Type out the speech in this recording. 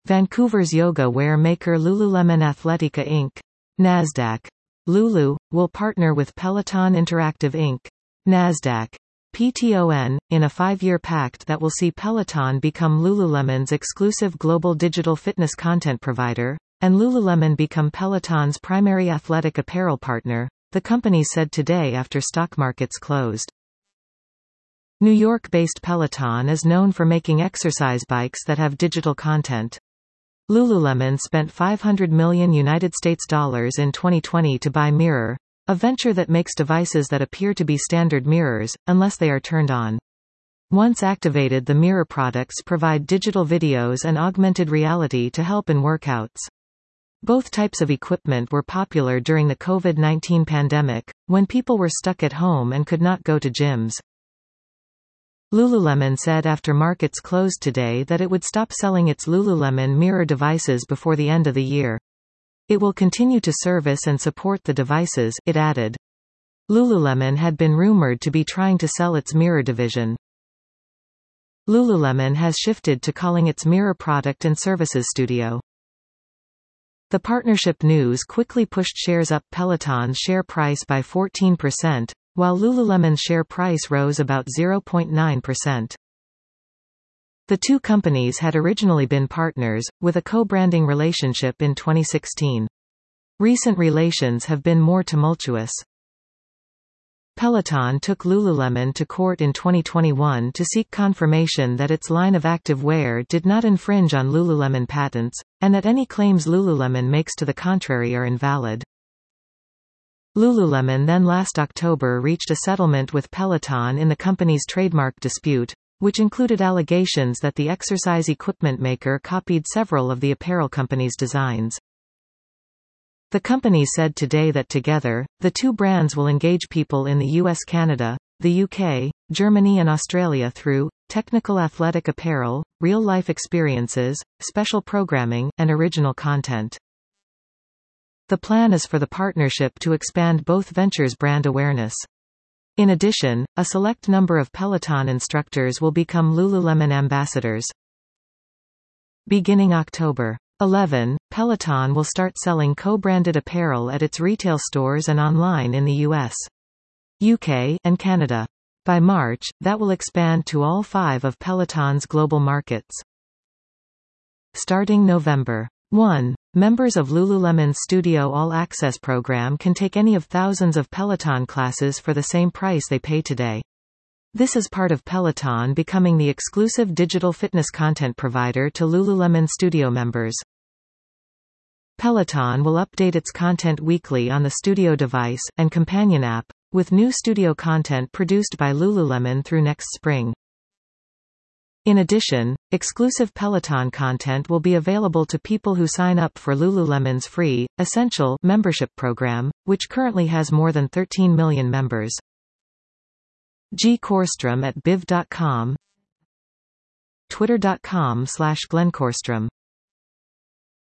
Vancouver's yoga wear maker Lululemon Athletica Inc. Nasdaq. Lulu will partner with Peloton Interactive Inc. Nasdaq. PTON, in a 5-year pact that will see Peloton become Lululemon's exclusive global digital fitness content provider, and Lululemon become Peloton's primary athletic apparel partner, the company said today after stock markets closed. New York-based Peloton is known for making exercise bikes that have digital content. Lululemon spent $500 million in 2020 to buy Mirror, a venture that makes devices that appear to be standard mirrors, unless they are turned on. Once activated, the Mirror products provide digital videos and augmented reality to help in workouts. Both types of equipment were popular during the COVID-19 pandemic, when people were stuck at home and could not go to gyms. Lululemon said after markets closed today that it would stop selling its Lululemon Mirror devices before the end of the year. It will continue to service and support the devices, it added. Lululemon had been rumored to be trying to sell its Mirror division. Lululemon has shifted to calling its Mirror product and services studio. The partnership news quickly pushed shares up. Peloton's share price by 14%, while Lululemon's share price rose about 0.9%. The two companies had originally been partners, with a co-branding relationship in 2016. Recent relations have been more tumultuous. Peloton took Lululemon to court in 2021 to seek confirmation that its line of active wear did not infringe on Lululemon patents, and that any claims Lululemon makes to the contrary are invalid. Lululemon then last October reached a settlement with Peloton in the company's trademark dispute, which included allegations that the exercise equipment maker copied several of the apparel company's designs. The company said today that together, the two brands will engage people in the US, Canada, the UK, Germany and Australia through technical athletic apparel, real-life experiences, special programming, and original content. The plan is for the partnership to expand both ventures' brand awareness. In addition, a select number of Peloton instructors will become Lululemon ambassadors. Beginning October 11, Peloton will start selling co-branded apparel at its retail stores and online in the US, UK, and Canada. By March, that will expand to all 5 of Peloton's global markets. Starting November 1, members of Lululemon's Studio All Access program can take any of thousands of Peloton classes for the same price they pay today. This is part of Peloton becoming the exclusive digital fitness content provider to Lululemon Studio members. Peloton will update its content weekly on the Studio device and companion app, with new Studio content produced by Lululemon through next spring. In addition, exclusive Peloton content will be available to people who sign up for Lululemon's free, Essential membership program, which currently has more than 13 million members. G. Korstrom at biv.com, twitter.com/GlenKorstrom